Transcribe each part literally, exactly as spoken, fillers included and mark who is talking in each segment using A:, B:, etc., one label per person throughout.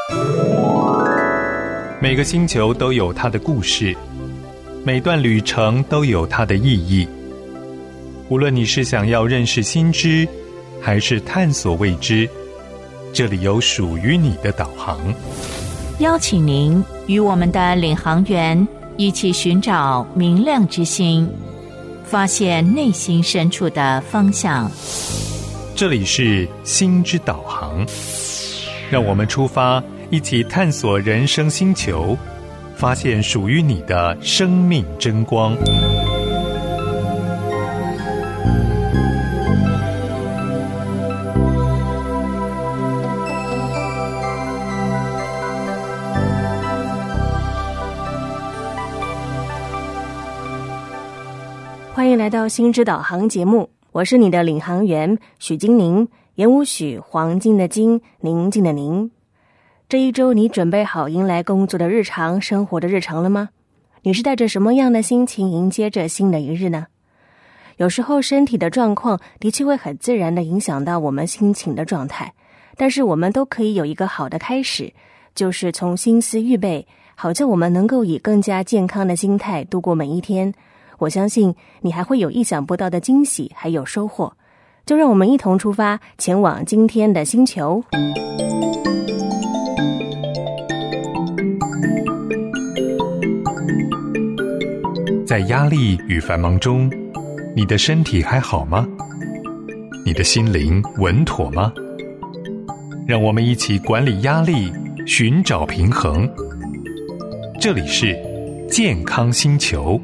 A: 每个星球都有它的故事，每段旅程都有它的意义。无论你是想要认识新知，还是探索未知，这里有属于你的导航。
B: 邀请您与我们的领航员一起寻找明亮之星，发现内心深处的方向。
A: 这里是星之导航，让我们出发，一起探索人生星球，发现属于你的生命真光。
C: 欢迎来到星之导航节目，我是你的领航员许金宁，言无许，黄金的金，宁静的宁。这一周你准备好迎来工作的日常，生活的日常了吗？你是带着什么样的心情迎接着新的一日呢？有时候身体的状况的确会很自然地影响到我们心情的状态，但是我们都可以有一个好的开始，就是从心思预备，好叫我们能够以更加健康的心态度过每一天。我相信你还会有意想不到的惊喜还有收获，就让我们一同出发，前往今天的星球。
A: 在压力与繁忙中，你的身体还好吗？你的心灵稳妥吗？让我们一起管理压力，寻找平衡。这里是健康星球。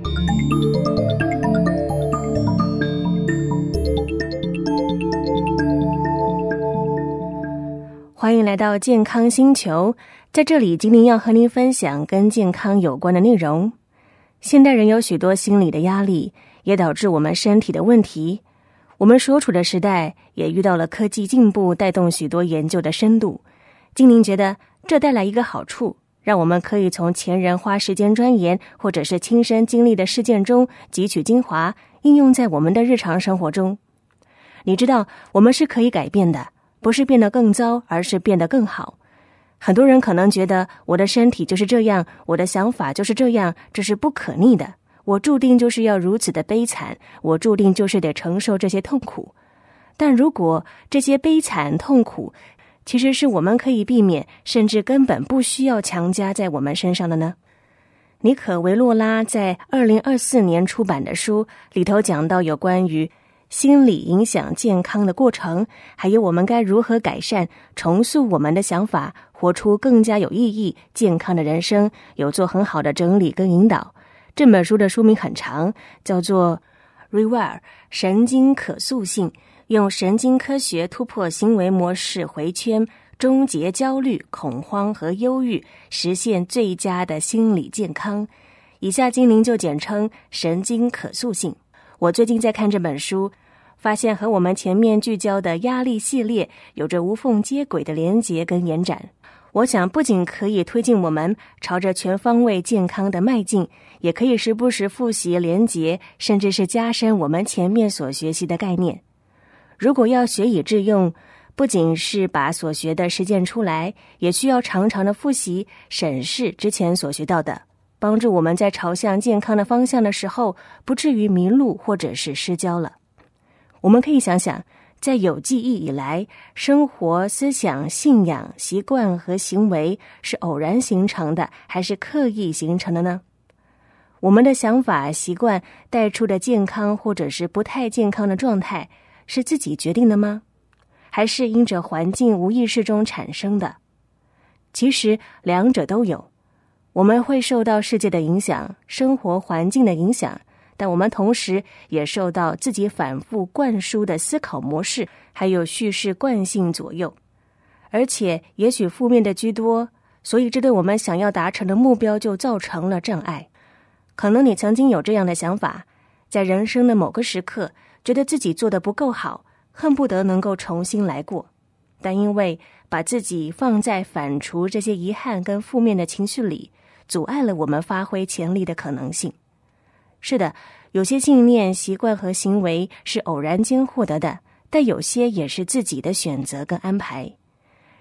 C: 欢迎来到健康星球，在这里金玲要和您分享跟健康有关的内容。现代人有许多心理的压力，也导致我们身体的问题。我们所处的时代也遇到了科技进步带动许多研究的深度。金玲觉得这带来一个好处，让我们可以从前人花时间钻研或者是亲身经历的事件中汲取精华，应用在我们的日常生活中。你知道我们是可以改变的，不是变得更糟，而是变得更好。很多人可能觉得我的身体就是这样，我的想法就是这样，这是不可逆的，我注定就是要如此的悲惨，我注定就是得承受这些痛苦。但如果这些悲惨痛苦其实是我们可以避免，甚至根本不需要强加在我们身上的呢？尼可维洛拉在二零二四年出版的书里头讲到有关于心理影响健康的过程，还有我们该如何改善重塑我们的想法，活出更加有意义健康的人生，有做很好的整理跟引导。这本书的书名很长，叫做 Rewire 神经可塑性，用神经科学突破行为模式回圈，终结焦虑、恐慌和忧郁，实现最佳的心理健康。以下精灵就简称神经可塑性。我最近在看这本书，发现和我们前面聚焦的压力系列有着无缝接轨的连结跟延展。我想不仅可以推进我们朝着全方位健康的迈进，也可以时不时复习连结，甚至是加深我们前面所学习的概念。如果要学以致用，不仅是把所学的实践出来，也需要常常的复习审视之前所学到的，帮助我们在朝向健康的方向的时候不至于迷路或者是失焦了。我们可以想想，在有记忆以来，生活、思想、信仰、习惯和行为是偶然形成的，还是刻意形成的呢？我们的想法、习惯带出的健康或者是不太健康的状态，是自己决定的吗？还是因着环境无意识中产生的？其实两者都有。我们会受到世界的影响，生活环境的影响，但我们同时也受到自己反复灌输的思考模式，还有叙事惯性左右。而且也许负面的居多，所以这对我们想要达成的目标就造成了障碍。可能你曾经有这样的想法，在人生的某个时刻，觉得自己做得不够好，恨不得能够重新来过。但因为把自己放在反刍这些遗憾跟负面的情绪里，阻碍了我们发挥潜力的可能性。是的，有些信念、习惯和行为是偶然间获得的，但有些也是自己的选择跟安排。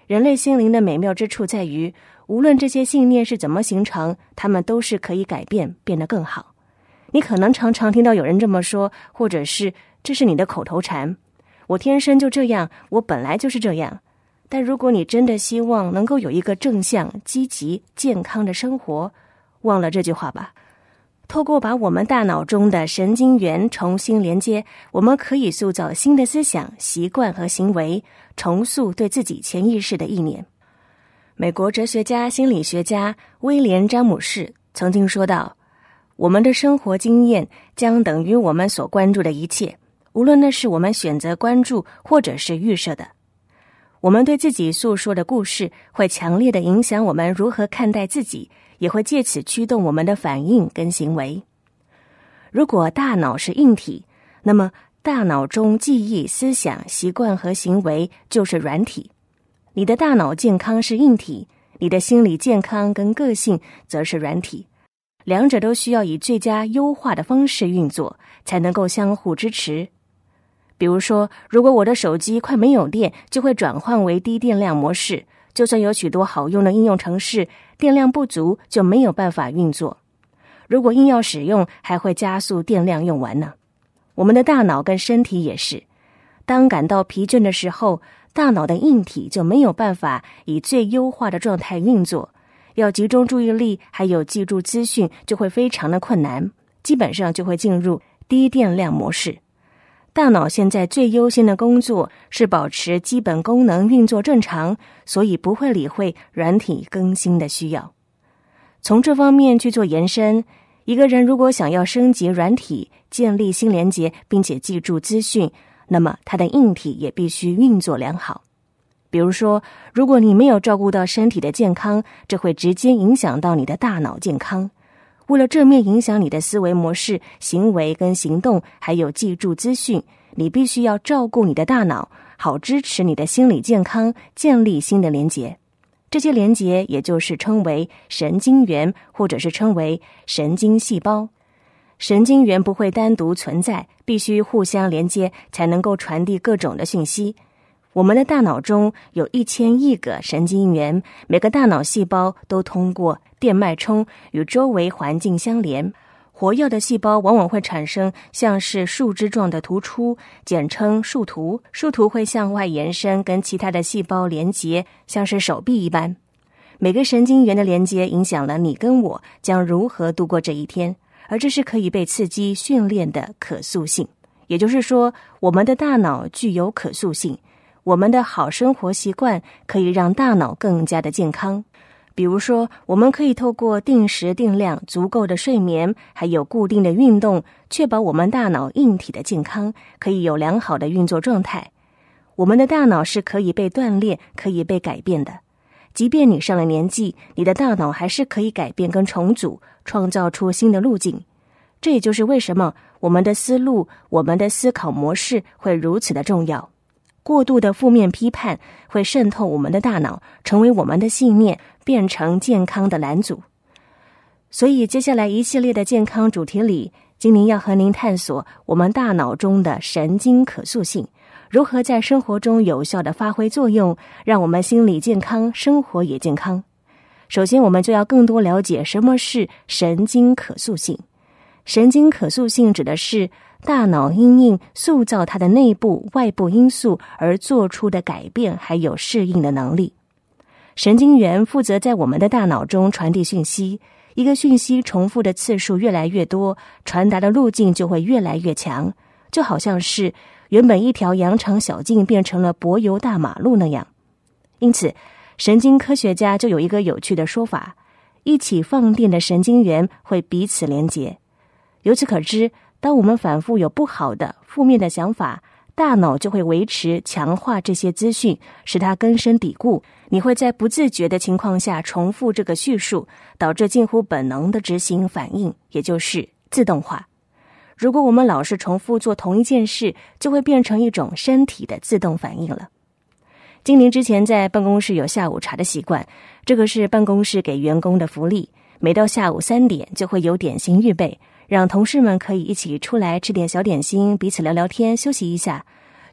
C: 人类心灵的美妙之处在于，无论这些信念是怎么形成，它们都是可以改变，变得更好。你可能常常听到有人这么说，或者是这是你的口头禅，我天生就这样，我本来就是这样。但如果你真的希望能够有一个正向、积极、健康的生活，忘了这句话吧。透过把我们大脑中的神经元重新连接，我们可以塑造新的思想、习惯和行为，重塑对自己潜意识的意念。美国哲学家、心理学家威廉·詹姆士曾经说道，我们的生活经验将等于我们所关注的一切，无论那是我们选择关注或者是预设的。我们对自己诉说的故事会强烈地影响我们如何看待自己，也会借此驱动我们的反应跟行为。如果大脑是硬体，那么大脑中记忆、思想、习惯和行为就是软体。你的大脑健康是硬体，你的心理健康跟个性则是软体。两者都需要以最佳优化的方式运作，才能够相互支持。比如说，如果我的手机快没有电，就会转换为低电量模式，就算有许多好用的应用程式，电量不足就没有办法运作。如果硬要使用，还会加速电量用完呢。我们的大脑跟身体也是，当感到疲倦的时候，大脑的硬体就没有办法以最优化的状态运作，要集中注意力还有记住资讯就会非常的困难，基本上就会进入低电量模式。大脑现在最优先的工作是保持基本功能运作正常，所以不会理会软体更新的需要。从这方面去做延伸，一个人如果想要升级软体，建立新连结，并且记住资讯，那么他的硬体也必须运作良好。比如说，如果你没有照顾到身体的健康，这会直接影响到你的大脑健康。为了正面影响你的思维模式、行为跟行动，还有记住资讯，你必须要照顾你的大脑，好支持你的心理健康，建立新的连结。这些连结也就是称为神经元，或者是称为神经细胞。神经元不会单独存在，必须互相连接，才能够传递各种的讯息。我们的大脑中有一千亿个神经元，每个大脑细胞都通过电脉冲与周围环境相连。活跃的细胞往往会产生像是树枝状的突出，简称树突。树突会向外延伸，跟其他的细胞连接，像是手臂一般。每个神经元的连接影响了你跟我将如何度过这一天，而这是可以被刺激训练的可塑性。也就是说，我们的大脑具有可塑性。我们的好生活习惯可以让大脑更加的健康。比如说，我们可以透过定时定量、足够的睡眠，还有固定的运动，确保我们大脑硬体的健康，可以有良好的运作状态。我们的大脑是可以被锻炼、可以被改变的。即便你上了年纪，你的大脑还是可以改变跟重组，创造出新的路径。这也就是为什么我们的思路、我们的思考模式会如此的重要。过度的负面批判会渗透我们的大脑，成为我们的信念，变成健康的拦阻。所以接下来一系列的健康主题里，今宁要和您探索我们大脑中的神经可塑性，如何在生活中有效地发挥作用，让我们心理健康，生活也健康。首先，我们就要更多了解什么是神经可塑性。神经可塑性指的是大脑因应塑造它的内部、外部因素而做出的改变，还有适应的能力。神经元负责在我们的大脑中传递讯息，一个讯息重复的次数越来越多，传达的路径就会越来越强，就好像是原本一条羊肠小径变成了柏油大马路那样。因此，神经科学家就有一个有趣的说法，一起放电的神经元会彼此连结。由此可知，当我们反复有不好的、负面的想法，大脑就会维持、强化这些资讯，使它根深蒂固。你会在不自觉的情况下重复这个叙述，导致近乎本能的执行反应，也就是自动化。如果我们老是重复做同一件事，就会变成一种身体的自动反应了。经宁之前在办公室有下午茶的习惯，这个是办公室给员工的福利，每到下午三点就会有点心预备，让同事们可以一起出来吃点小点心，彼此聊聊天，休息一下。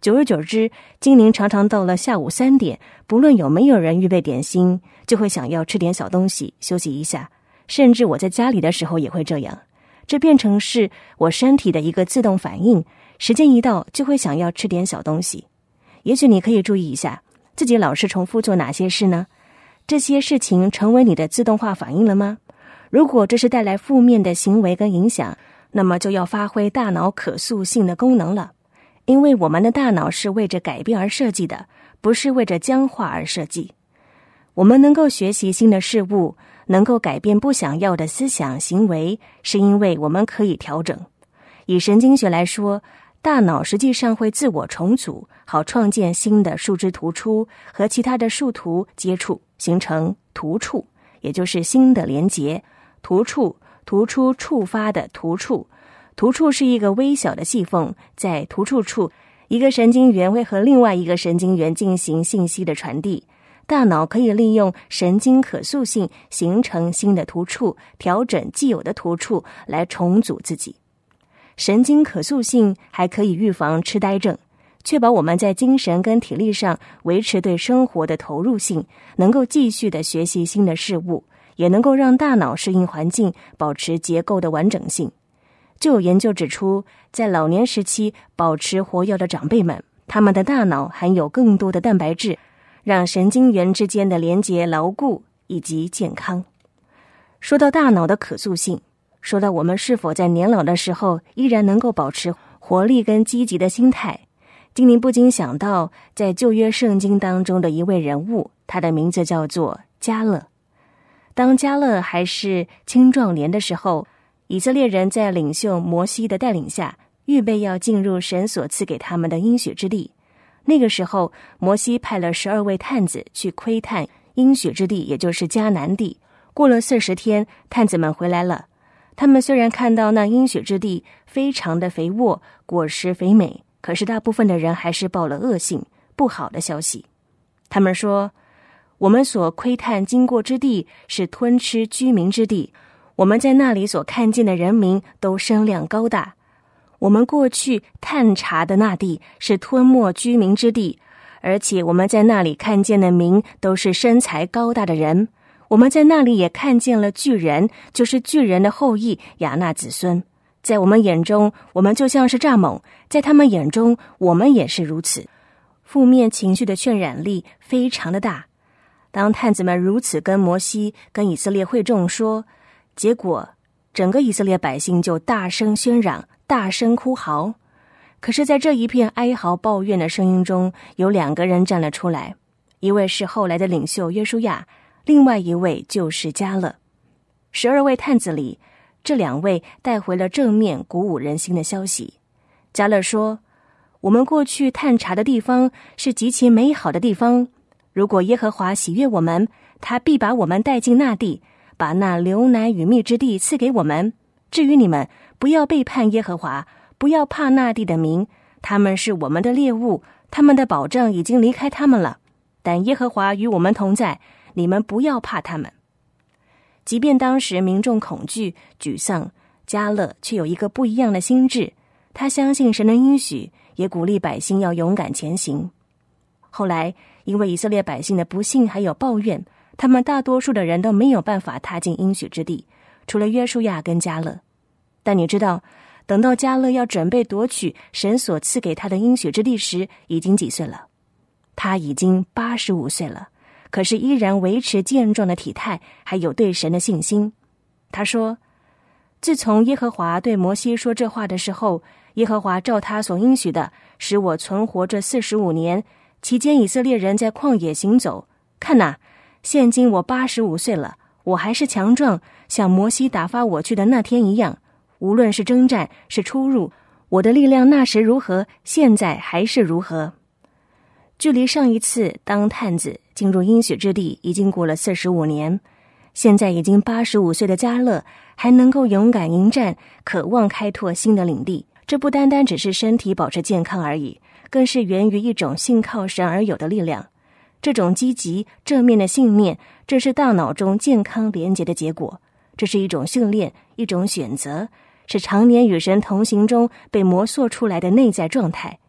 C: 久而久之，精灵常常到了下午三点，不论有没有人预备点心，就会想要吃点小东西休息一下。甚至我在家里的时候也会这样，这变成是我身体的一个自动反应，时间一到就会想要吃点小东西。也许你可以注意一下，自己老是重复做哪些事呢？这些事情成为你的自动化反应了吗？如果这是带来负面的行为跟影响，那么就要发挥大脑可塑性的功能了。因为我们的大脑是为着改变而设计的，不是为着僵化而设计。我们能够学习新的事物，能够改变不想要的思想行为，是因为我们可以调整。以神经学来说，大脑实际上会自我重组，好创建新的树枝突出和其他的树突接触，形成突触，也就是新的连结。突触，突出触发的突触。突触是一个微小的细缝，在突触处，一个神经元会和另外一个神经元进行信息的传递。大脑可以利用神经可塑性形成新的突触，调整既有的突触来重组自己。神经可塑性还可以预防痴呆症，确保我们在精神跟体力上维持对生活的投入性，能够继续的学习新的事物，也能够让大脑适应环境，保持结构的完整性。就有研究指出，在老年时期保持活跃的长辈们，他们的大脑含有更多的蛋白质，让神经元之间的连结牢固以及健康。说到大脑的可塑性，说到我们是否在年老的时候依然能够保持活力跟积极的心态，精灵不禁想到在旧约圣经当中的一位人物，他的名字叫做迦勒。当迦勒还是青壮年的时候，以色列人在领袖摩西的带领下，预备要进入神所赐给他们的应许之地。那个时候，摩西派了十二位探子去窥探应许之地，也就是迦南地。过了四十天，探子们回来了。他们虽然看到那应许之地非常的肥沃，果实肥美，可是大部分的人还是报了恶信，不好的消息。他们说，我们所窥探经过之地是吞吃居民之地，我们在那里所看见的人民都身量高大。我们过去探查的那地是吞没居民之地，而且我们在那里看见的民都是身材高大的人。我们在那里也看见了巨人，就是巨人的后裔亚纳子孙。在我们眼中，我们就像是蚱蜢，在他们眼中，我们也是如此。负面情绪的渲染力非常的大。当探子们如此跟摩西跟以色列会众说，结果整个以色列百姓就大声喧嚷，大声哭嚎。可是在这一片哀嚎抱怨的声音中，有两个人站了出来，一位是后来的领袖约书亚，另外一位就是迦勒。十二位探子里，这两位带回了正面鼓舞人心的消息。迦勒说，我们过去探查的地方是极其美好的地方，如果耶和华喜悦我们，他必把我们带进那地，把那流奶与蜜之地赐给我们。至于你们，不要背叛耶和华，不要怕那地的民，他们是我们的猎物，他们的保障已经离开他们了。但耶和华与我们同在，你们不要怕他们。即便当时民众恐惧沮丧，迦勒却有一个不一样的心智，他相信神的应许，也鼓励百姓要勇敢前行。后来因为以色列百姓的不幸还有抱怨，他们大多数的人都没有办法踏进应许之地，除了约书亚跟迦勒。但你知道，等到迦勒要准备夺取神所赐给他的应许之地时，已经几岁了？他已经八十五岁了，可是依然维持健壮的体态，还有对神的信心。他说，自从耶和华对摩西说这话的时候，耶和华照他所应许的，使我存活这四十五年，期间以色列人在旷野行走。看哪，现今我八十五岁了，我还是强壮，像摩西打发我去的那天一样。无论是征战是出入，我的力量那时如何，现在还是如何。距离上一次当探子进入应许之地已经过了四十五年，现在已经八十五岁的迦勒还能够勇敢迎战，渴望开拓新的领地。这不单单只是身体保持健康而已，更是源于一种信靠神而有的力量。这种积极正面的信念，这是大脑中健康连结的结果。这是一种训练，一种选择，是常年与神同行中被磨塑出来的内在状态。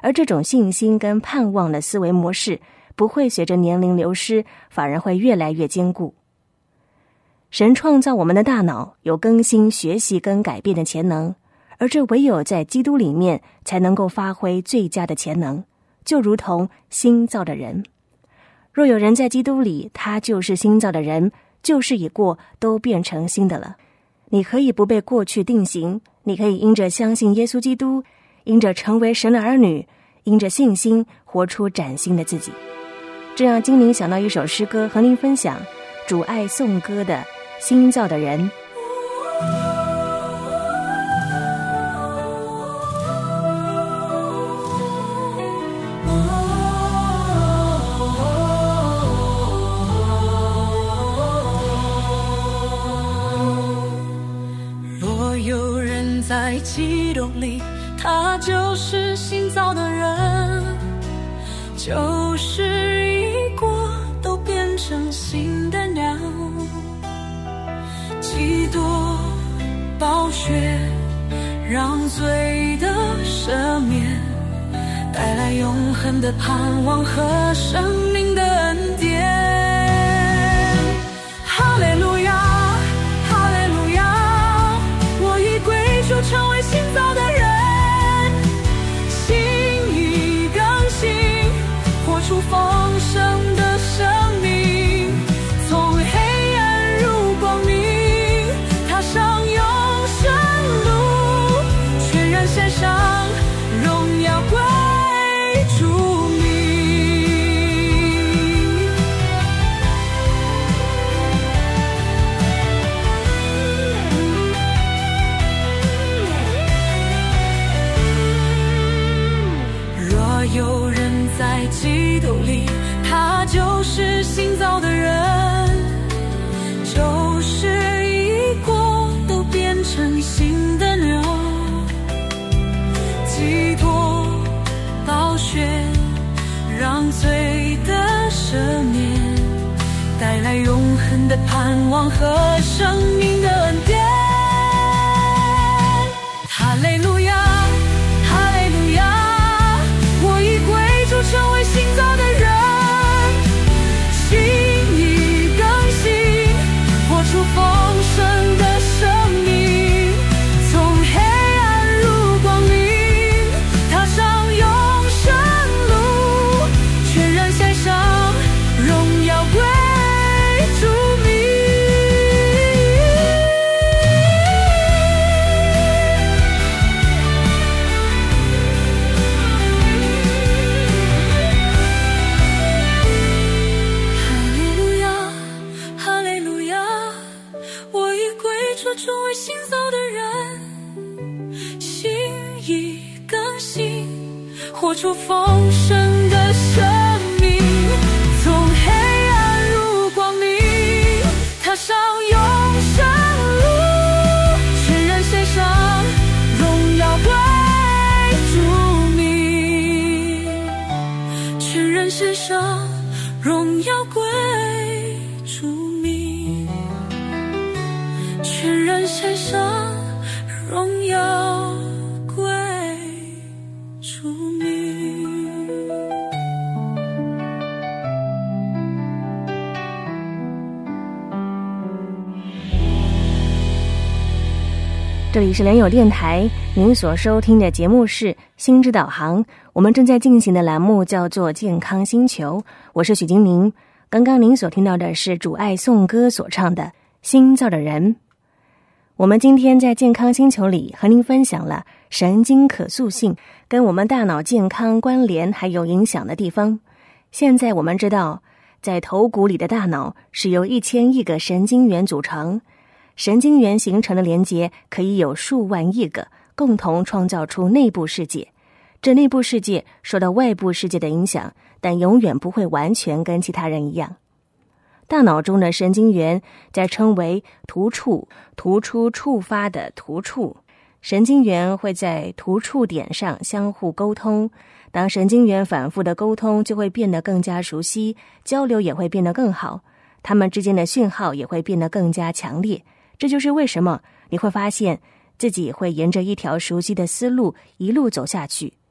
C: 而这种信心跟盼望的思维模式不会随着年龄流失，反而会越来越坚固。神创造我们的大脑有更新、学习跟改变的潜能，而这唯有在基督里面才能够发挥最佳的潜能，就如同新造的人。若有人在基督里，他就是新造的人，旧事已过，都变成新的了。你可以不被过去定型，你可以因着相信耶稣基督，因着成为神的儿女，因着信心活出崭新的自己。这让精灵想到一首诗歌，和您分享主爱颂歌的新造的人。
D: 若有人在基督里，他就是新造的人，旧事已过，都变成新的鸟。基督宝血让罪的赦免，带来永恒的盼望和生命的恩典。哈利路亚，哈利路亚，我已归主成为新造的人，心意更新，活出丰盛的生命，从黑暗入光明，踏上永生路，全然献上荣耀归主名。若有人在基督里，他就是新造的人，旧事已过，都变成新的鸟。基督宝血让罪的赦免，带来永恒的盼望和生命的恩典。哈利路亚，哈利路亚，我已归主成为新造的人，心意更新，活出丰盛的生命，从黑暗入光明，踏上永生路，全然献上荣耀归主名。哈利路亚，哈利路亚，我已归主成为新造的人，心意更新，活出丰盛的生命，从黑暗入光明，踏上永生路，全然献上荣耀归主名，全然献上荣耀归主名，全然献上荣耀归主名。
C: 这里是联友电台，您所收听的节目是心之导航，我们正在进行的栏目叫做健康星球，我是许金玲。刚刚您所听到的是主爱颂歌所唱的新造的人。我们今天在健康星球里和您分享了神经可塑性跟我们大脑健康关联还有影响的地方。现在我们知道，在头骨里的大脑是由一千亿个神经元组成，神经元形成的连结可以有数万亿个，共同创造出内部世界。这内部世界受到外部世界的影响，但永远不会完全跟其他人一样。大脑中的神经元再称为突触，突出触发的突触。神经元会在突触点上相互沟通，当神经元反复的沟通，就会变得更加熟悉，交流也会变得更好，它们之间的讯号也会变得更加强烈。这就是为什么你会发现自己会沿着一条熟悉的思路一路走下去，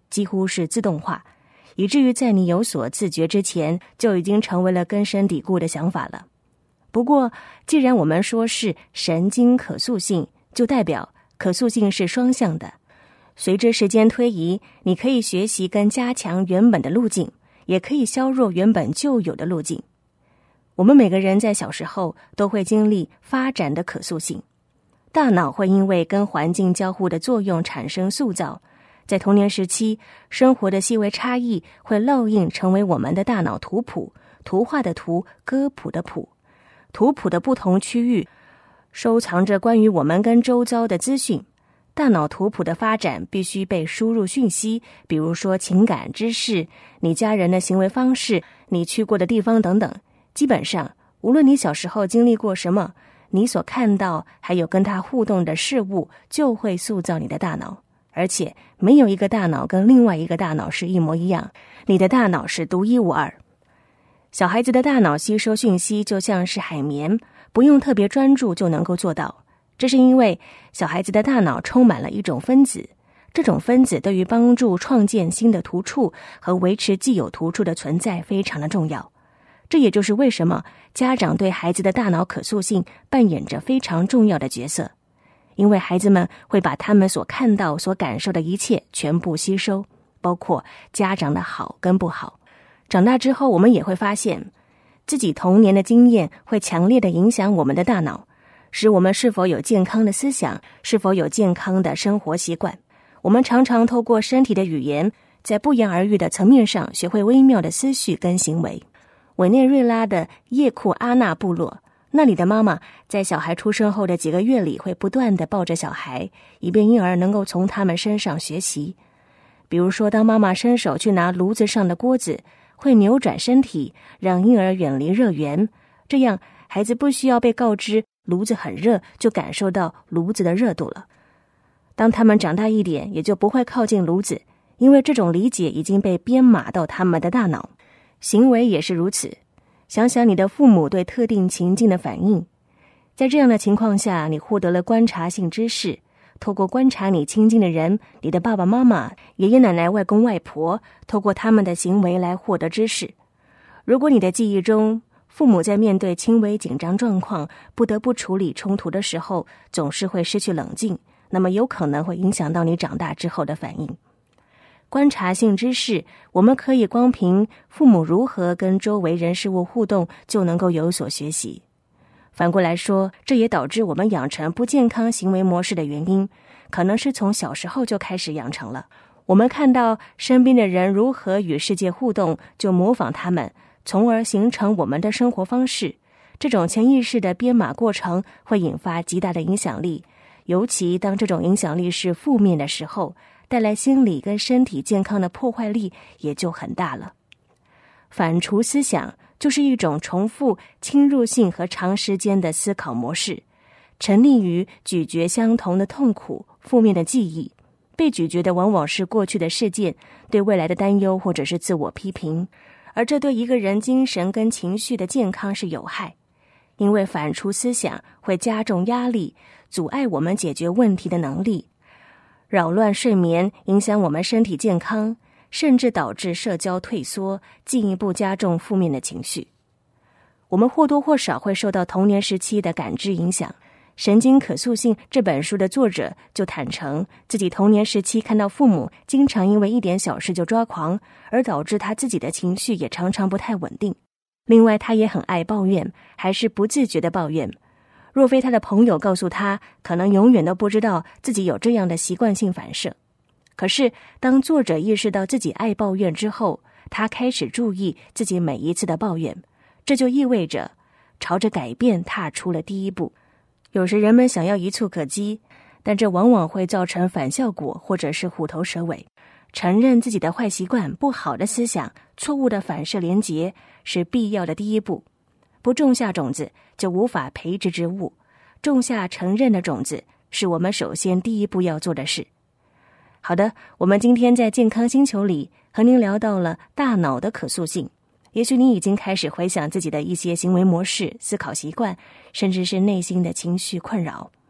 C: 几乎是自动化，以至于在你有所自觉之前，就已经成为了根深蒂固的想法了。不过，既然我们说是神经可塑性，就代表可塑性是双向的。随着时间推移，你可以学习跟加强原本的路径，也可以削弱原本就有的路径。我们每个人在小时候都会经历发展的可塑性，大脑会因为跟环境交互的作用产生塑造。在童年时期，生活的细微差异会烙印成为我们的大脑图谱，图画的图，歌谱的谱。图谱的不同区域收藏着关于我们跟周遭的资讯。大脑图谱的发展必须被输入讯息，比如说情感、知识、你家人的行为方式、你去过的地方等等。基本上，无论你小时候经历过什么，你所看到还有跟它互动的事物，就会塑造你的大脑。而且，没有一个大脑跟另外一个大脑是一模一样，你的大脑是独一无二。小孩子的大脑吸收讯息就像是海绵，不用特别专注就能够做到。这是因为小孩子的大脑充满了一种分子，这种分子对于帮助创建新的图处和维持既有图处的存在非常的重要。这也就是为什么家长对孩子的大脑可塑性扮演着非常重要的角色，因为孩子们会把他们所看到、所感受的一切全部吸收，包括家长的好跟不好。长大之后，我们也会发现，自己童年的经验会强烈的影响我们的大脑，使我们是否有健康的思想，是否有健康的生活习惯。我们常常透过身体的语言，在不言而喻的层面上学会微妙的思绪跟行为。委内瑞拉的叶库阿纳部落，那里的妈妈在小孩出生后的几个月里，会不断地抱着小孩，以便婴儿能够从他们身上学习。比如说，当妈妈伸手去拿炉子上的锅子，会扭转身体，让婴儿远离热源，这样孩子不需要被告知炉子很热，就感受到炉子的热度了。当他们长大一点，也就不会靠近炉子，因为这种理解已经被编码到他们的大脑。行为也是如此。想想你的父母对特定情境的反应，在这样的情况下，你获得了观察性知识，透过观察你亲近的人，你的爸爸妈妈、爷爷奶奶、外公外婆，透过他们的行为来获得知识。如果你的记忆中，父母在面对轻微紧张状况，不得不处理冲突的时候，总是会失去冷静，那么有可能会影响到你长大之后的反应。观察性知识，我们可以光凭父母如何跟周围人事物互动，就能够有所学习。反过来说，这也导致我们养成不健康行为模式的原因，可能是从小时候就开始养成了。我们看到身边的人如何与世界互动，就模仿他们，从而形成我们的生活方式。这种潜意识的编码过程会引发极大的影响力，尤其当这种影响力是负面的时候，带来心理跟身体健康的破坏力也就很大了。反刍思想就是一种重复、侵入性和长时间的思考模式，沉溺于咀嚼相同的痛苦、负面的记忆。被咀嚼的往往是过去的事件、对未来的担忧或者是自我批评，而这对一个人精神跟情绪的健康是有害。因为反刍思想会加重压力，阻碍我们解决问题的能力，扰乱睡眠，影响我们身体健康，甚至导致社交退缩，进一步加重负面的情绪。我们或多或少会受到童年时期的感知影响。《神经可塑性》这本书的作者就坦诚，自己童年时期看到父母经常因为一点小事就抓狂，而导致他自己的情绪也常常不太稳定。另外，他也很爱抱怨，还是不自觉的抱怨。若非他的朋友告诉他，可能永远都不知道自己有这样的习惯性反射。可是，当作者意识到自己爱抱怨之后，他开始注意自己每一次的抱怨，这就意味着朝着改变踏出了第一步。有时人们想要一蹴可及，但这往往会造成反效果，或者是虎头蛇尾。承认自己的坏习惯、不好的思想、错误的反射连结是必要的第一步。不种下种子，就无法培植植物。种下承认的种子，是我们首先第一步要做的事。好的，我们今天在健康星球里和您聊到了大脑的可塑性。也许你已经开始回想自己的一些行为模式、思考习惯，甚至是内心的情绪困扰。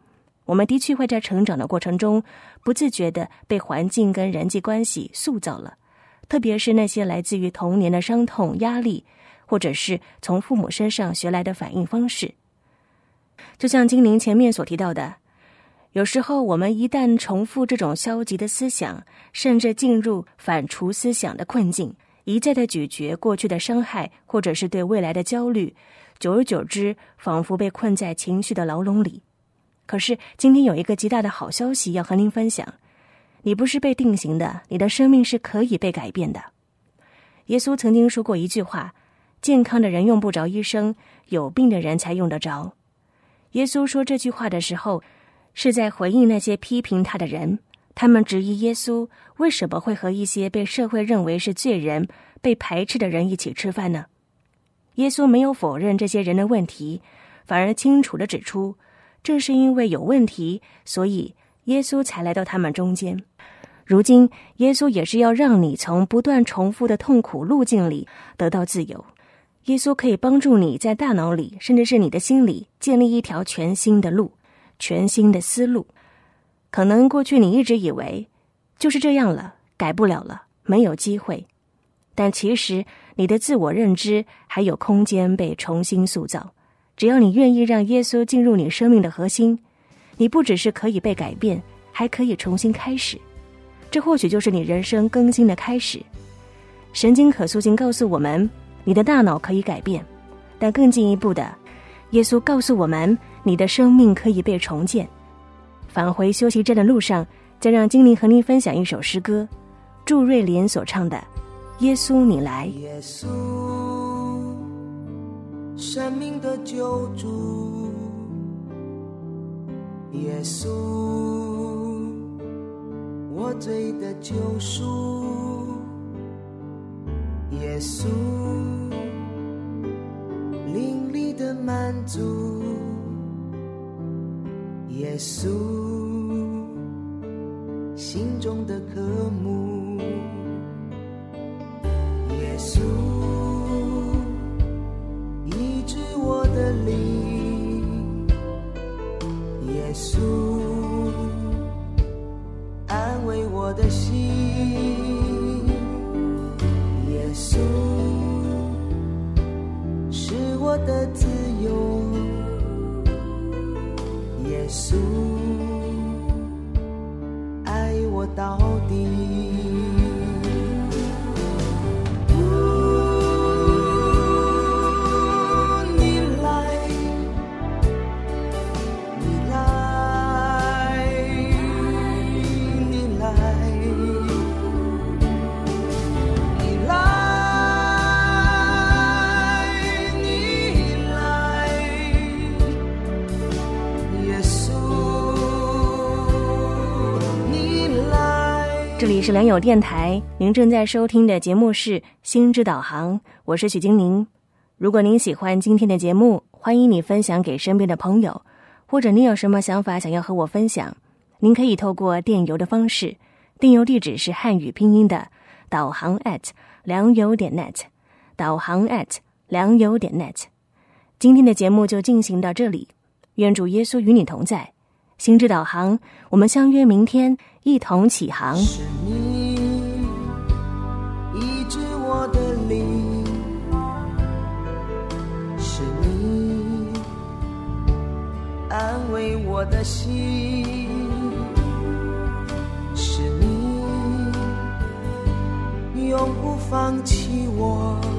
C: 我们的确会在成长的过程中不自觉地被环境跟人际关系塑造了，特别是那些来自于童年的伤痛、压力，或者是从父母身上学来的反应方式。就像精灵前面所提到的，有时候我们一旦重复这种消极的思想，甚至进入反刍思想的困境，一再的咀嚼过去的伤害，或者是对未来的焦虑，久而久之仿佛被困在情绪的牢笼里。可是今天有一个极大的好消息要和您分享，你不是被定型的，你的生命是可以被改变的。耶稣曾经说过一句话，健康的人用不着医生，有病的人才用得着。耶稣说这句话的时候，是在回应那些批评他的人，他们质疑耶稣为什么会和一些被社会认为是罪人、被排斥的人一起吃饭呢？耶稣没有否认这些人的问题，反而清楚地指出，正是因为有问题，所以耶稣才来到他们中间。如今，耶稣也是要让你从不断重复的痛苦路径里得到自由。耶稣可以帮助你在大脑里，甚至是你的心里，建立一条全新的路，全新的思路。可能过去你一直以为就是这样了，改不了了，没有机会。但其实你的自我认知还有空间被重新塑造。只要你愿意让耶稣进入你生命的核心，你不只是可以被改变，还可以重新开始。这或许就是你人生更新的开始。神经可塑性告诉我们，你的大脑可以改变，但更进一步的，耶稣告诉我们，你的生命可以被重建。返回休息站的路上，再让精灵和您分享一首诗歌，祝瑞莲所唱的《耶稣你来》。
E: 耶稣，生命的救主，耶稣，我罪的救赎，耶稣，灵里的满足，耶稣，心中的渴慕，耶稣，医治我的灵，耶稣，安慰我的心，耶稣，是我的自由，耶稣，爱我到底。
C: 这里是良友电台，您正在收听的节目是心之导航，我是许金玲。如果您喜欢今天的节目，欢迎你分享给身边的朋友，或者你有什么想法想要和我分享，您可以透过电邮的方式，电邮地址是汉语拼音的导航 at 良友点 net， 导航 at 良友点 net。 今天的节目就进行到这里，愿主耶稣与你同在。心之导航，我们相约明天一同起航。
E: 是你医治我的灵，是你安慰我的心，是你永不放弃我。